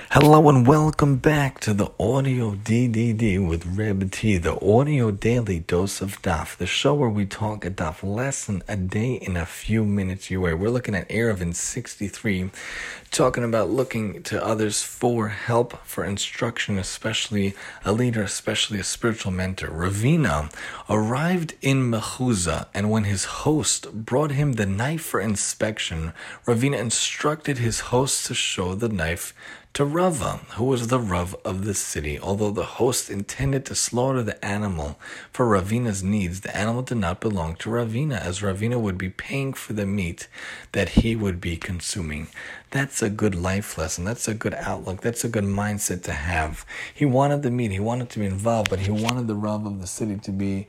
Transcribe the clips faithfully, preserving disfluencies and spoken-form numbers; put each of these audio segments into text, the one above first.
Hello and welcome back to the Audio D D D with Reb T, the Audio Daily Dose of Daf, the show where we talk a Daf lesson a day in a few minutes your way. We're looking at Eruvin sixty-three, talking about looking to others for help, for instruction, especially a leader, especially a spiritual mentor. Ravina arrived in Mechuzah, and when his host brought him the knife for inspection, Ravina instructed his host to show the knife to Rava, who was the Rav of the city. Although the host intended to slaughter the animal for Ravina's needs, the animal did not belong to Ravina, as Ravina would be paying for the meat that he would be consuming. That's a good life lesson. That's a good outlook. That's a good mindset to have. He wanted the meat. He wanted to be involved, but he wanted the Rav of the city to be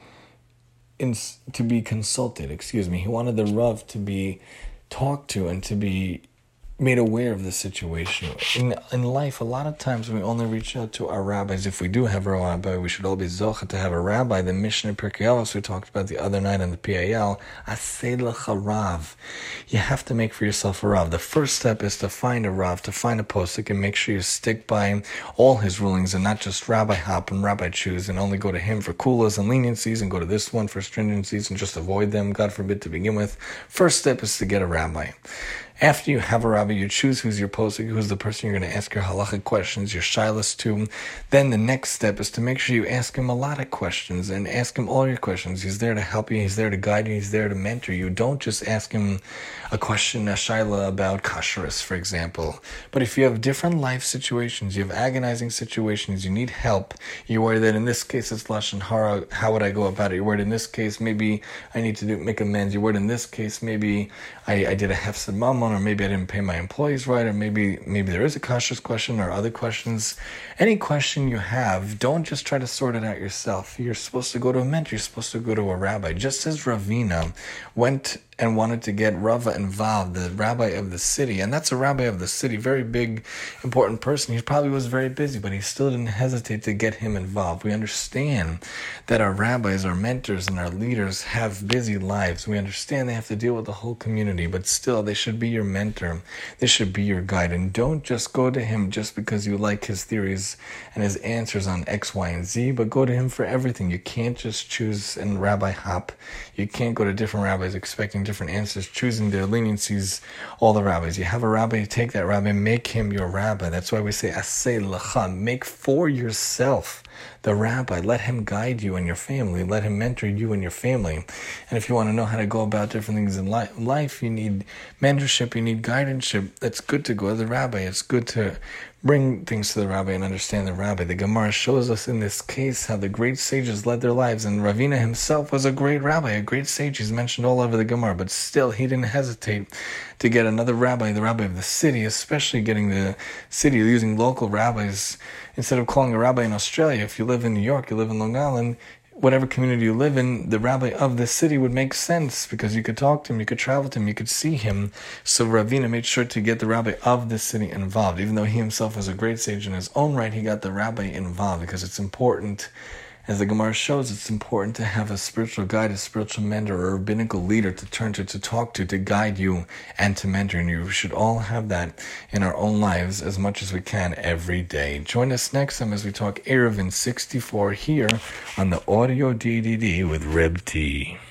in, to be consulted. Excuse me. He wanted the Rav to be talked to and to be made aware of the situation. In in life, a lot of times we only reach out to our rabbis. If we do have a rabbi, we should all be zocha to have a rabbi. The Mishnah Pirkei Avos we talked about the other night on the P A L, aseh lecha rav. You have to make for yourself a rav. The first step is to find a rav, to find a posuk, and make sure you stick by all his rulings and not just rabbi hop and rabbi choose and only go to him for kulas and leniencies and go to this one for stringencies and just avoid them, God forbid, to begin with. First step is to get a rabbi. After you have a rabbi, you choose who's your posuk, who's the person you're going to ask your halachic questions, your shilas to. Then the next step is to make sure you ask him a lot of questions and ask him all your questions. He's there to help you. He's there to guide you. He's there to mentor you. Don't just ask him a question, a shaila about kashrus, for example. But if you have different life situations, you have agonizing situations, you need help, you're worried that in this case it's lashon hara, how would I go about it? You're worried in this case maybe I need to do, make amends. You're worried in this case maybe I, I did a hefsed mammon, or maybe I didn't pay my employees right, or maybe maybe there is a kashrus question or other questions. Any question you have, don't just try to sort it out yourself. You're supposed to go to a mentor. You're supposed to go to a rabbi. Just as Ravina went and wanted to get Rava involved, the rabbi of the city, and that's a rabbi of the city, very big, important person. He probably was very busy, but he still didn't hesitate to get him involved. We understand that our rabbis, our mentors, and our leaders have busy lives. We understand they have to deal with the whole community, but still, they should be your mentor. They should be your guide, and don't just go to him just because you like his theories and his answers on X, Y, and Z, but go to him for everything. You can't just choose and rabbi hop. You can't go to different rabbis expecting different answers, choosing their leniencies, all the rabbis. You have a rabbi, you take that rabbi, make him your rabbi. That's why we say, aseh lecha, make for yourself the rabbi. Let him guide you and your family. Let him mentor you and your family. And if you want to know how to go about different things in li- life, you need mentorship, you need guidance-ship. That's good to go to the rabbi. It's good to bring things to the rabbi and understand the rabbi. The Gemara shows us in this case how the great sages led their lives, and Ravina himself was a great rabbi, a great sage. He's mentioned all over the Gemara, but still he didn't hesitate to get another rabbi, the rabbi of the city, especially getting the city using local rabbis. Instead of calling a rabbi in Australia, if you live in New York, you live in Long Island, whatever community you live in, the rabbi of the city would make sense because you could talk to him, you could travel to him, you could see him. So Ravina made sure to get the rabbi of the city involved. Even though he himself was a great sage in his own right, he got the rabbi involved because it's important. As the Gemara shows, it's important to have a spiritual guide, a spiritual mentor, or a rabbinical leader to turn to, to talk to, to guide you, and to mentor. And you should all have that in our own lives as much as we can every day. Join us next time as we talk Eruvin sixty-four here on the Audio D D D with Reb T.